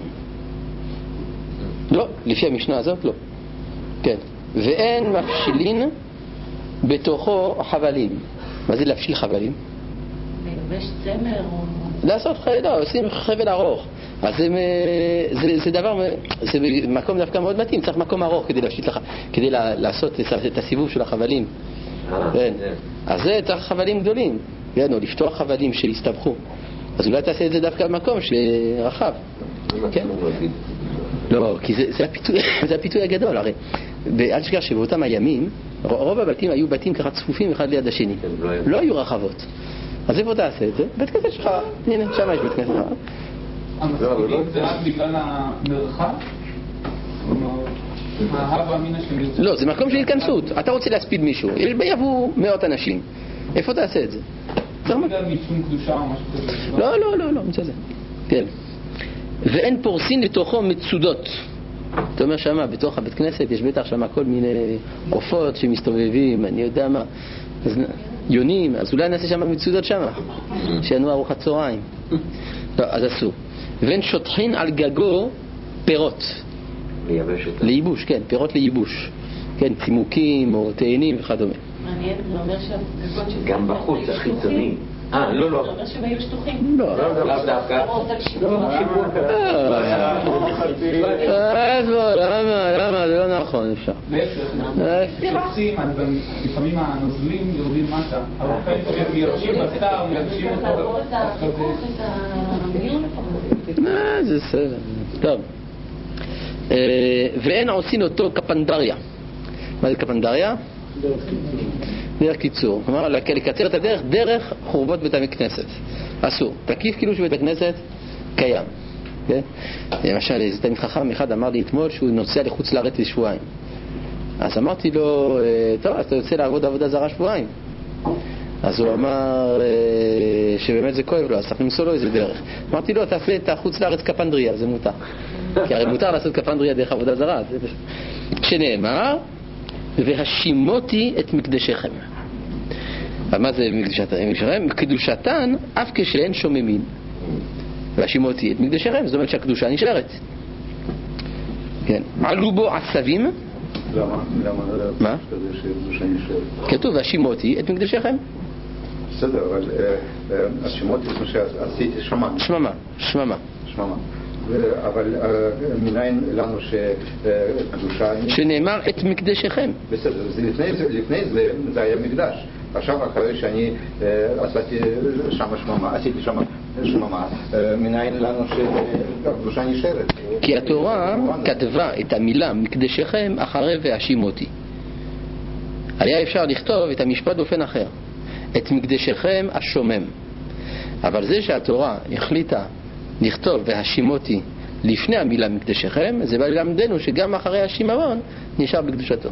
לא, לפי המשנה הזאת לא. כן. ואין מפשילין בתוכו חבלים. מה זה להפשיל חבלים? ללבש צמר או... לעשות חבל, לא, עושים חבל ארוך. אז זה, זה, זה דבר, זה מקום דווקא מאוד מתאים, צריך מקום ארוך כדי להפשיל לך, כדי לעשות את הסיבוב של החבלים. כן. אז זה צריך חבלים גדולים, כן, או לפתוח חבלים שהסתבכו. אז אולי תעשה את זה דווקא במקום שרחב. כן? לא, כי זה, זה, הפיתוי, זה הפיתוי הגדול, הרי. אל תשכח שבאותם הימים, רוב הבתים היו בתים ככה צפופים אחד ליד השני. לא היו רחבות. אז איפה תעשה את זה? בית כנסת שלך. הנה, שם יש בית כנסת שלך. המספידים זה רק בגלל המרחב? לא, זה מקום של התכנסות. אתה רוצה להספיד מישהו, יבואו מאות אנשים. איפה תעשה את זה? זה בגלל משום קדושה או משהו כזה? לא, לא, לא, לא, מצא זה. כן. ואין פורסין לתוכו מצודות. אתה אומר שמה, בתוך הבית כנסת יש בטח שמה כל מיני עופות שמסתובבים, אני יודע מה, אז, יונים, אז אולי נעשה שמה מצודות שמה, שינו ארוחת צהריים. לא, אז אסור. ואין שוטחין על גגו פירות. לייבוש, כן, פירות לייבוש. כן, צימוקים או תאנים וכדומה. מעניין, זה אומר שהגגות של... גם בחוץ, החיצוני. אה, לא, לא. זה אומר שבאים שטוחים. לא. לא, לא, דווקא. אז בוא, למה, למה, זה לא נכון, אפשר. כשעושים, אז לפעמים הנוזלים יורדים מטה. אבל חלק מייבשים בשר, מייבשים אותו. אה, זה סבב. טוב. ואין עושים אותו קפנדריה. מה זה קפנדריה? דרך קיצור. כלומר, לקצר את הדרך דרך חורבות בית הכנסת. אסור. תקיף כאילו שבית הכנסת קיים. כן? למשל, איזה תלמיד חכם אחד אמר לי אתמול שהוא נוסע לחוץ לארץ לשבועיים. אז אמרתי לו, טוב, אז אתה יוצא לעבוד עבודה זרה שבועיים. אז הוא אמר שבאמת זה כואב לו, אז צריך למצוא לו איזה דרך. אמרתי לו, תעשה את החוץ לארץ קפנדריה, זה מותר. כי הרי מותר לעשות קפנדריה דרך עבודה זרה. שנאמר, והשימותי את מקדשכם. מה זה מקדשכם? קדושתן אף כשאין שוממין. והשימותי את מקדשכם, זאת אומרת שהקדושה נשארת. כן. עלו בו עשבים. למה? למה? מה? שקדושה נשארת. כתוב, והשימותי את מקדשכם. בסדר, אבל השימותי זה שעשיתי שממה. שממה, שממה. שממה. אבל מניין לנו שקדושה... שנאמר את מקדשכם. בסדר, לפני זה זה היה מקדש. עכשיו אחרי שאני עשיתי שמה שממה, עשיתי שמה שממה, מניין לנו שקדושה נשארת. כי התורה כתבה את המילה מקדשכם אחרי והשימותי. היה אפשר לכתוב את המשפט באופן אחר. את מקדשכם השומם. אבל זה שהתורה החליטה לכתוב והשימותי לפני המילה מקדשכם, זה בא ללמדנו שגם אחרי השיממון נשאר בקדושתו.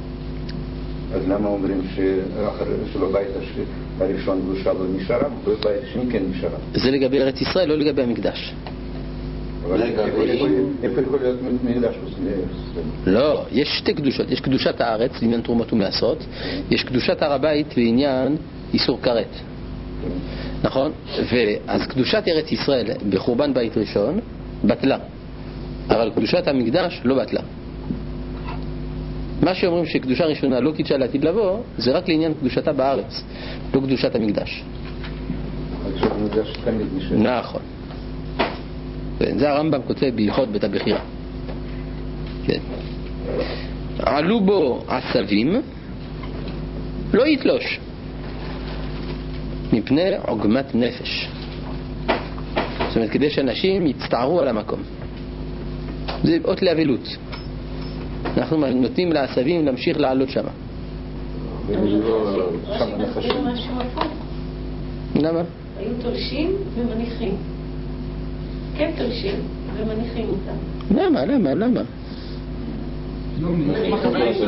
אז למה אומרים שבבית הראשון קדושה לא נשארה, ובבית השני כן נשארה? זה לגבי ארץ ישראל, לא לגבי המקדש. אבל איפה יכול להיות מקדש? לא, יש שתי קדושות. יש קדושת הארץ לעניין תרומות ומעשרות, יש קדושת הר הבית לעניין איסור כרת. נכון? ואז קדושת ארץ ישראל בחורבן בית ראשון בטלה, אבל קדושת המקדש לא בטלה. מה שאומרים שקדושה ראשונה לא קידשה לעתיד לבוא, זה רק לעניין קדושתה בארץ, לא קדושת המקדש. נכון. זה הרמב"ם כותב בהלכות בית הבחירה. כן. עלו בו עשבים, לא יתלוש מפני עוגמת נפש. זאת אומרת, כדי שאנשים יצטערו על המקום. זה אות לאבלות. אנחנו נותנים לעשבים להמשיך לעלות שם. שם נחשים. למה? היו תולשים ומניחים. כן תולשים ומניחים אותם. למה? למה? למה? עוזבים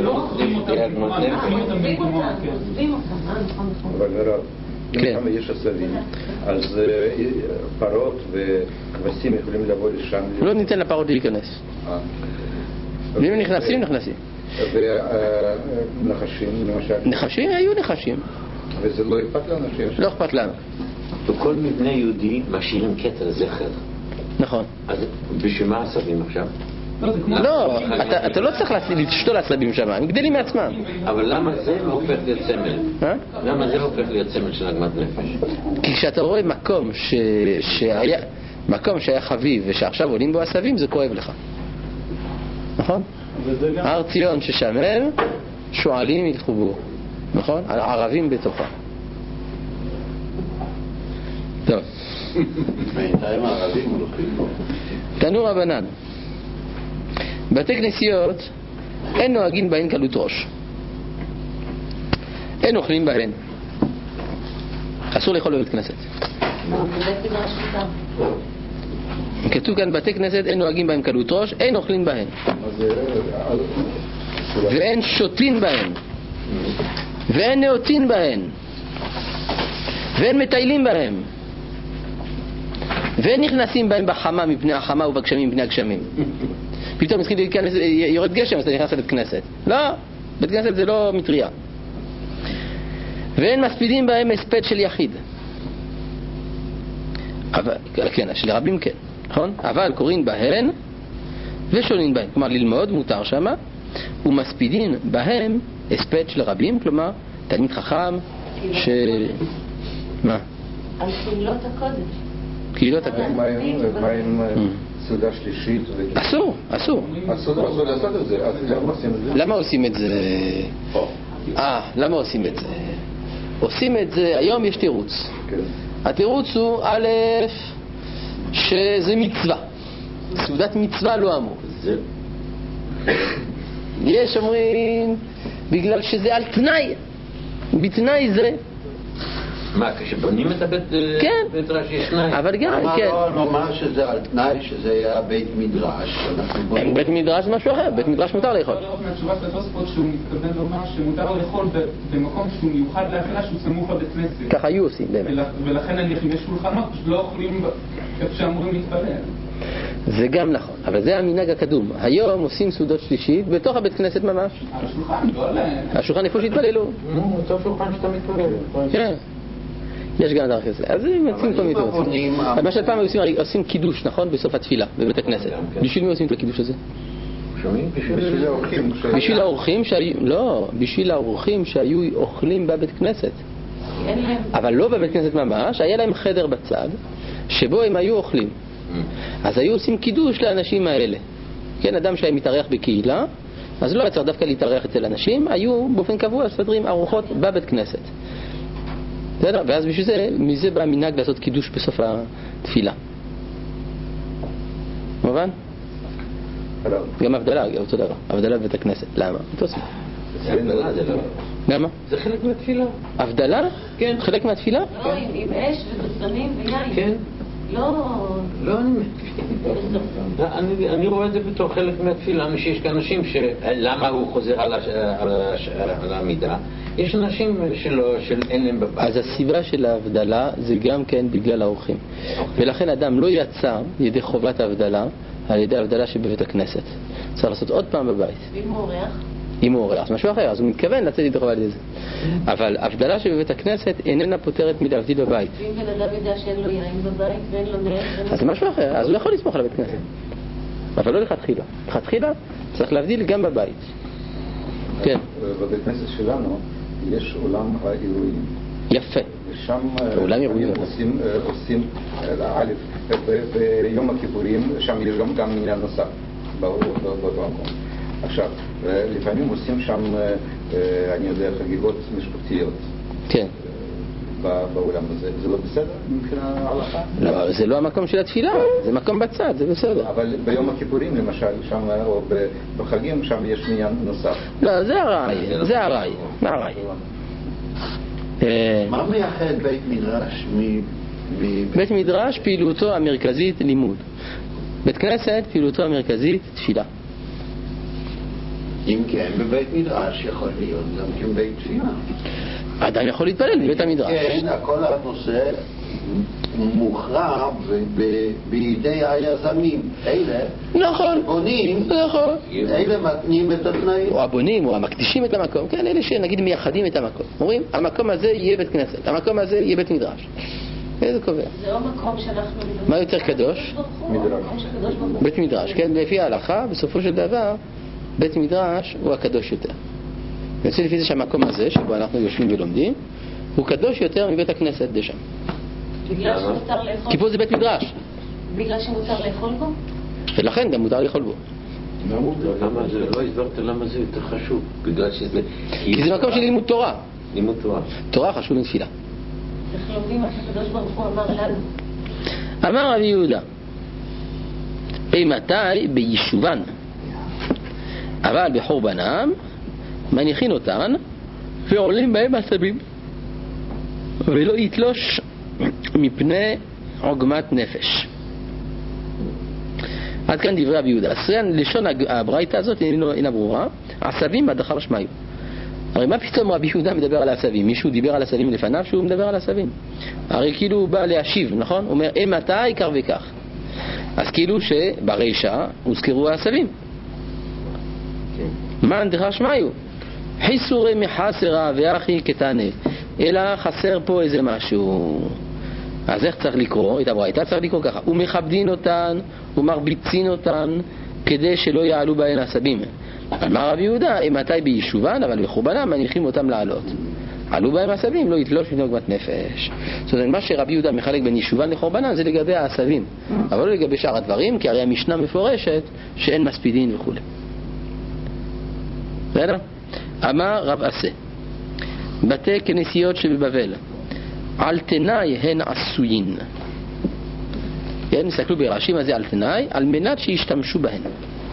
אותם. אבל למה יש עשבים? אז פרות וכבשים יכולים לבוא לשם. לא ניתן לפרות להיכנס. ואם נכנסים, נכנסים. ונחשים למשל? נחשים? היו נחשים. וזה לא אכפת לאנשים? לא אכפת לנו. בכל מבנה יהודי משאירים קטע לזכר. נכון. אז בשביל מה עשבים עכשיו? לא, אתה לא צריך לשתול עשבים שם, הם גדלים מעצמם. אבל למה זה לא הופך להיות סמל? למה זה לא הופך להיות סמל של עגמת נפש? כי כשאתה רואה מקום שהיה מקום שהיה חביב ושעכשיו עולים בו עשבים, זה כואב לך. נכון? הר ציון ששמר, שועלים ילכו בו. נכון? ערבים בתוכה. טוב. בינתיים הערבים הולכים בו. תנו רבנן, בתי כנסיות אין נוהגים בהן קלות ראש, אין אוכלים בהן, אסור לאכול בבית כנסת. כתוב כאן בתי כנסת אין נוהגים בהן קלות ראש, אין אוכלים בהן ואין שותים בהן ואין נאותים בהן ואין מטיילים בהן ואין נכנסים בהם בחמה מפני החמה ובגשמים מפני הגשמים. פתאום מתחיל להיכנס, יורד גשם אז אתה נכנס לבית כנסת. לא, בית כנסת זה לא מטריה. ואין מספידים בהם הספד של יחיד. אבל, כן, של רבים כן, נכון? אבל קוראים בהן ושולין בהן, כלומר ללמוד מותר שמה, ומספידים בהם הספד של רבים, כלומר תלמיד חכם ש... מה? על קהילות הקודש. קהילות הקודש. מה עם סעודה שלישית? אסור, אסור. אסור לעשות את זה, אז למה עושים את זה? למה עושים את זה? אה, למה עושים את זה? עושים את זה, היום יש תירוץ. התירוץ הוא א', שזה מצווה. סעודת מצווה לא אמור. יש אומרים בגלל שזה על תנאי. בתנאי זה מה, כשבונים את הבית מדרש יש תנאי? אבל גם, כן. למה לא נאמר שזה על תנאי, שזה היה בית מדרש? בית מדרש זה משהו אחר, בית מדרש מותר לאכול. לא רק מהתשובה של התוספות שהוא מתכוון לומר שמותר לאכול במקום שהוא מיוחד לאכילה שהוא סמוך לבית כנסת. ככה היו עושים באמת. ולכן נניחים יש שולחנות, פשוט לא אוכלים איפה שאמורים להתפלל. זה גם נכון, אבל זה המנהג הקדום. היום עושים סעודות שלישית בתוך הבית כנסת ממש. על השולחן, לא על... השולחן איפה שהתפללו. נו, אותו שולחן שאתה מתפלל. כן. יש גם דרך כזה. אז הם יוצאים כל מיני תירוצים. למשל פעם עושים קידוש, נכון? בסוף התפילה, בבית הכנסת. בשביל מי עושים את הקידוש הזה? בשביל האורחים. בשביל האורחים שהיו... לא, בשביל האורחים שהיו אוכלים בבית כנסת. אבל לא בבית כנסת ממש, היה להם חדר בצד, שבו הם היו אוכלים. אז היו עושים קידוש לאנשים האלה. כן, אדם שהיה מתארח בקהילה, אז לא צריך דווקא להתארח אצל אנשים, היו באופן קבוע סדרים ארוחות בבית כנסת. ואז בשביל זה, מזה בא מנהג לעשות קידוש בסוף התפילה. מובן? גם הבדלה, אותו דבר. הבדלה בבית הכנסת. למה? תוסיף. זה הבדלה, זה לא... למה? זה חלק מהתפילה. הבדלה? כן. חלק מהתפילה? לא, עם אש ובצלמים ויין. כן. לא... לא, אני אני רואה את זה בתור חלק מהתפילה, שיש כאנשים שלמה הוא חוזר על העמידה, יש אנשים שאין להם בבית. אז הסיבה של ההבדלה זה גם כן בגלל האורחים, ולכן אדם לא יצא ידי חובת ההבדלה על ידי ההבדלה שבבית הכנסת, צריך לעשות עוד פעם בבית. ואם הוא אורח? אם הוא אורח, זה משהו אחר, אז הוא מתכוון לצאת ידי חובה על ידי זה. אבל ההבדלה שבבית הכנסת איננה פותרת מלהבדיל בבית. ואם בן אדם יודע שאין לו יין בבית ואין לו נר, אז זה משהו אחר, אז הוא יכול לסמוך על הבית כנסת, אבל לא לכתחילה. לכתחילה צריך להבדיל גם בבית. כן. בבית כנסת שלנו יש עולם האירועים. יפה. ושם עולם אירועים עושים, עושים, א', ביום הכיפורים, שם יש גם עניין נוסף באותו מקום. עכשיו, לפעמים עושים שם, אני יודע, חגיגות משפחתיות. כן. באולם הזה, זה לא בסדר מבחינת ההלכה? לא, זה לא המקום של התפילה, זה מקום בצד, זה בסדר. אבל ביום הכיפורים למשל, שם, או בחגים, שם יש עניין נוסף. לא, זה הראי, זה הראי, מה הראי? מה מייחד בית מדרש? בית מדרש פעילותו המרכזית לימוד. בית כנסת פעילותו המרכזית תפילה. אם כן, בבית מדרש יכול להיות גם כן בית תפילה. אדם יכול להתפלל בבית המדרש. כן, הכל הנושא מוכרע בידי היזמים. אלה נכון, בונים, נכון. אלה מתנים את התנאים. או הבונים, או המקדישים את המקום. כן, אלה שנגיד מייחדים את המקום. אומרים, המקום הזה יהיה בית כנסת, המקום הזה יהיה בית מדרש. איזה קובע? זה לא מקום שאנחנו... מה יותר קדוש? מדרש. בית מדרש, כן, לפי ההלכה, בסופו של דבר, בית מדרש הוא הקדוש יותר. נצא לפי זה שהמקום הזה, שבו אנחנו יושבים ולומדים, הוא קדוש יותר מבית הכנסת דשם. בגלל שמותר לאכול? כי פה זה בית מדרש. בגלל שמותר לאכול בו? ולכן גם מותר לאכול בו. למה זה, לא הסברת למה זה יותר חשוב? בגלל שזה... כי זה מקום של לימוד תורה. לימוד תורה. תורה חשוב לתפילה. איך לומדים מה שהקדוש ברוך הוא אמר לנו? אמר רבי יהודה, אימתי ביישובן, אבל בחורבנם מניחין אותן ועולים בהם עשבים, ולא יתלוש מפני עוגמת נפש. עד כאן דברי רבי יהודה. לשון הברייתא הזאת אינה ברורה. עשבים הדחר שמיו. הרי מה פתאום רבי יהודה מדבר על העשבים? מישהו דיבר על העשבים לפניו שהוא מדבר על העשבים? הרי כאילו הוא בא להשיב, נכון? הוא אומר, אימתי כך וכך. אז כאילו שברישה הוזכרו העשבים. מה הדחר שמיו? חיסורי מחסרה ואחי קטנה. אלא חסר פה איזה משהו. אז איך צריך לקרוא? את הברייתא צריך לקרוא ככה. ומכבדין אותן ומרביצין אותן כדי שלא יעלו בהן עשבים. אמר רבי יהודה, מתי ביישובן, אבל בחורבנם מניחים אותם לעלות. עלו בהם עשבים, לא יתלוש מפני עוגמת נפש. זאת אומרת, מה שרבי יהודה מחלק בין יישובן לחורבנם זה לגבי העשבים, אבל לא לגבי שאר הדברים, כי הרי המשנה מפורשת שאין מספידין וכו'. בסדר? אמר רב עשה, בתי כנסיות שבבבל על תנאי הן עשוין. כן, נסתכלו ברש"י מה זה על תנאי, על מנת שישתמשו בהן.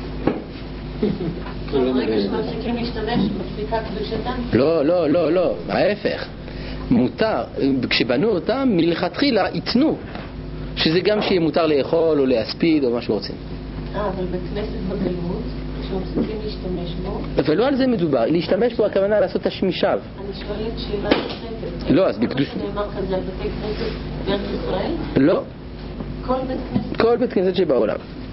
ברגע שמפסיקים להשתמש בפסיקה קדושתן? לא, לא, לא, לא, ההפך. מותר, כשבנו אותם מלכתחילה יתנו שזה גם שיהיה מותר לאכול או להספיד או מה שרוצים. אה, אבל בכנסת בגלות כשמפסיקים להשתמש בו, אבל לא על זה מדובר. להשתמש בו הכוונה לעשות תשמישיו. אני שואלת שאלה נוספת. לא, אז בקדוש... מה שנאמר כזה על בתי כנסת בארץ ישראל? לא, כל בית כנסת? כל בית כנסת שבעולם.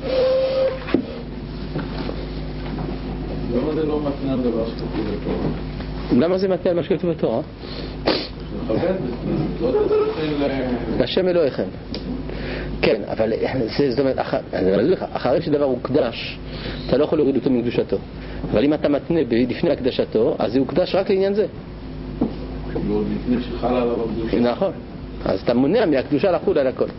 למה זה לא מתנה על דבר שכתוב בתורה? למה זה מתנה על מה שכתוב בתורה? השם אלוהיכם. כן, אבל זאת אומרת, אחרי שדבר הוא קדש, אתה לא יכול להוריד אותו מקדושתו. אבל אם אתה מתנה לפני הקדשתו, אז זה הוקדש רק לעניין זה. עוד לפני שחלה עליו הקדושה. נכון. אז אתה מונע מהקדושה לחול על הכל.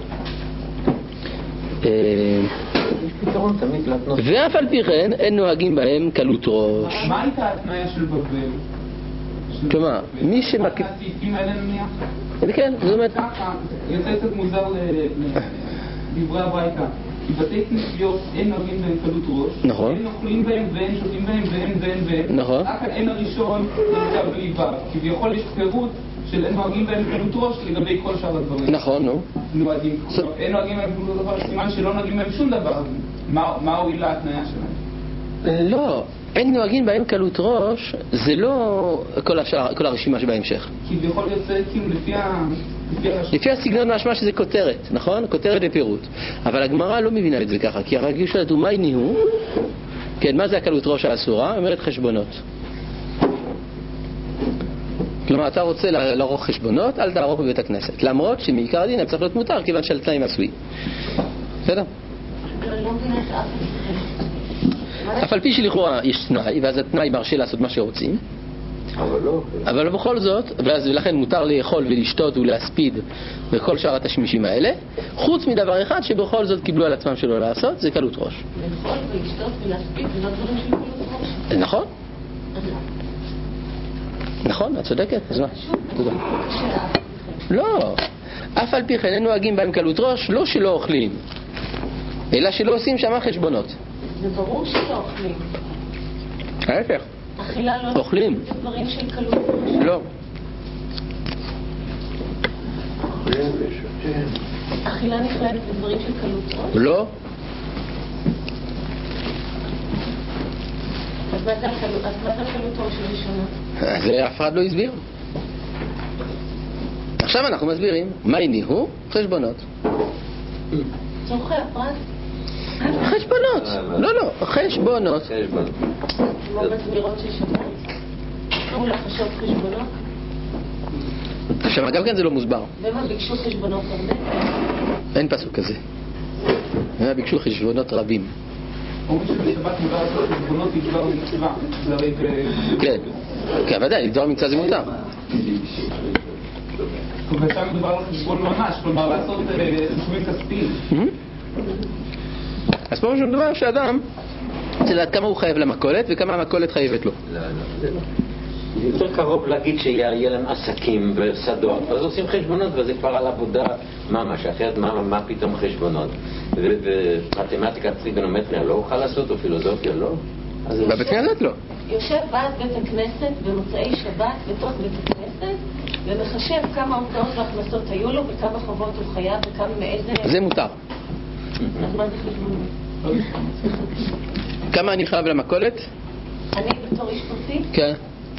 ואף על פי כן אין נוהגים בהם קלות ראש. מה הייתה התניה של בבל? כלומר, מי שמק... הסעיפים האלה נניח? כן, זאת אומרת... ככה, יוצא קצת מוזר לדברי הביתה. כי בתי כנסיות אין נוהגים בהם קלות ראש. נכון. אין אוכלים בהם ואין שותים בהם ואין ואין ואין. נכון. רק אין הראשון נמצא בליבה. כביכול יש פירוט של אין נוהגים בהם קלות ראש לגבי כל שאר הדברים. נכון, נו. נוהגים. אין נוהגים בהם קלות דבר, סימן שלא נוהגים בהם שום דבר. מה הועילה התניה שלהם? לא. אין נוהגים בהם קלות ראש, זה לא כל, השאר, כל הרשימה שבהמשך. כי יכול יוצא כאילו לפי ה... לפי הסגנון משמע שזה כותרת, נכון? כותרת ופירוט. אבל הגמרא לא מבינה את זה ככה, כי הרגיל שלנו, מה ניהו? כן, מה זה הקלות ראש האסורה? אומרת חשבונות. כלומר, אתה רוצה לערוך חשבונות, אל תערוך בבית הכנסת. למרות שמעיקר הדין צריך להיות מותר, כיוון שעל תנאים עשוי. בסדר? אני לא מבינה את אף אחד. אף על פי שלכאורה יש תנאי, ואז התנאי מרשה לעשות מה שרוצים, אבל לא. אבל בכל זאת, ואז ולכן מותר לאכול ולשתות ולהספיד וכל שאר התשמישים האלה, חוץ מדבר אחד שבכל זאת קיבלו על עצמם שלא לעשות, זה קלות ראש. לאכול ולשתות ולהספיד זה לא דברים של קלות ראש. נכון? נכון, את צודקת, אז מה? תודה. לא, אף על פי כן אין נוהגים בהם קלות ראש, לא שלא אוכלים, אלא שלא עושים שם חשבונות. זה ברור שלא אוכלים. ההפך. אכילה לא אוכלים. דברים של קלות ראש. לא. אכילה נכללת בדברים של קלות ראש? לא. אז מה זה הקלות ראש הראשונה? זה אף אחד לא הסביר. עכשיו אנחנו מסבירים מה הניחו חשבונות. צורכי הפרט? חשבונות. לא, לא, חשבונות. כמו בסבירות של שבת? אסור לחשוב חשבונות? עכשיו גם כן זה לא מוסבר. ומה ביקשו חשבונות הרבה? אין פסוק כזה. ומה ביקשו חשבונות רבים. אומרים שבשבת מותר לעשות חשבונות לדבר מצווה. כן, כן, ודאי, לדבר מצווה זה מותר. ושם מדובר על חשבון ממש, כלומר לעשות חישובים כספיים. אז פה משום דבר שאדם צריך לדעת כמה הוא חייב למכולת וכמה המכולת חייבת לו. לא, לא, זה לא. זה יותר קרוב להגיד שיהיה להם עסקים ושדות, אז עושים חשבונות וזה כבר על עבודה ממש, אחרת מה, מה פתאום חשבונות? ומתמטיקה טריגונומטריה לא אוכל לעשות, או פילוסופיה לא? בבית כנסת לא. יושב בעד בית הכנסת במוצאי שבת בתוך בית הכנסת ומחשב כמה הוצאות והכנסות היו לו וכמה חובות הוא חייב וכמה מאיזה... זה מותר. אז מה זה חשבונות? כמה אני חייב למכולת? אני בתור איש פרטי? כן.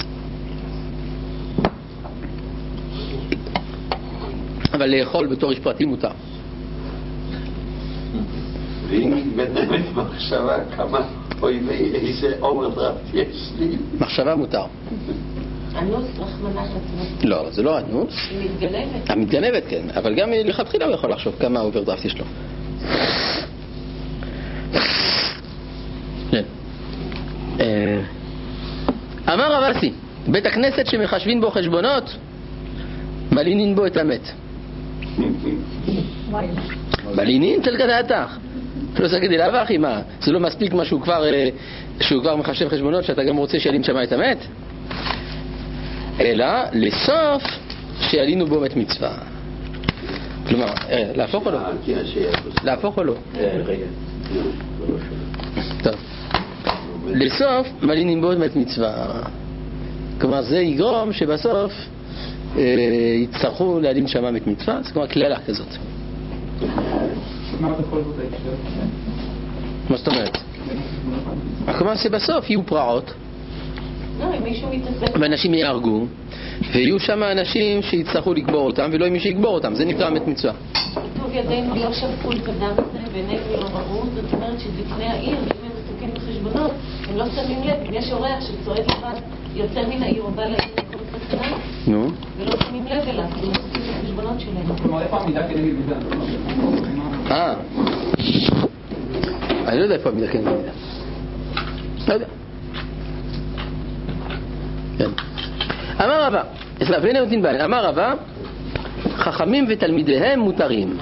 אבל לאכול בתור איש פרטי מותר. ואם מתבדמת מחשבה כמה אויבי איזה אוברדרפט יש לי. מחשבה מותר. אנוס רחמנה חצמה. לא, זה לא אנוס. היא מתגנבת. המתגנבת כן, אבל גם לכתחילה הוא יכול לחשוב כמה אוברדרפט יש לו. כן. אמר רב אסי, בית הכנסת שמחשבים בו חשבונות מלינין בו את המת. מלינין תל כדעתך. לא סגדי להבחי, מה? זה לא מספיק מה שהוא כבר, שהוא כבר מחשב חשבונות שאתה גם רוצה שילין שמה את המת? אלא לסוף שילינו בו מת מצווה. כלומר, להפוך או לא? להפוך או לא? טוב. לסוף מלינים בו מת מצווה. כלומר זה יגרום שבסוף יצטרכו להלין שמה מת מצווה. זה כמו כללה כזאת. מה בכל זאת ההקשר? מה זאת אומרת? כלומר שבסוף יהיו פרעות ואנשים יהרגו ויהיו שם אנשים שיצטרכו לקבור אותם ולא יהיה מי שיקבור אותם. זה נקרא מת מצווה. כתוב ידינו לא שפכו את הדם הזה ועינינו לא ראו. זאת אומרת שבפני העיר אם הם עסוקים בחשבונות הם לא שמים לב. אם יש אורח שצועד לבד יוצא מן העיר או בא לעיר לכל קצרה נו ולא שמים לב אליו כי הם עסוקים בחשבונות שלהם. כלומר איפה המידה כנגד מידה? אה אני לא יודע איפה המידה כנגד מידה. לא יודע. כן. אמר רבא, אמר רבא, חכמים ותלמידיהם מותרים.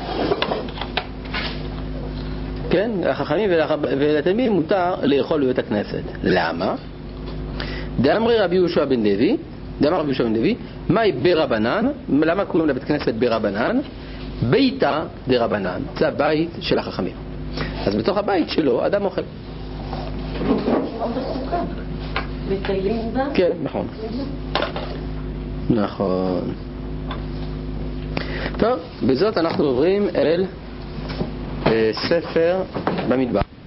כן, החכמים ולתלמידים מותר לאכול בבית הכנסת. למה? דאמרי רבי יהושע בן לוי, דאמר רבי יהושע בן לוי, מהי ברבנן? למה קוראים לבית כנסת ברבנן? ביתה דרבנן, זה הבית של החכמים. אז בתוך הבית שלו אדם אוכל. מטיילים בה? כן, נכון. נכון. טוב, בזאת אנחנו עוברים אל ספר במדבר.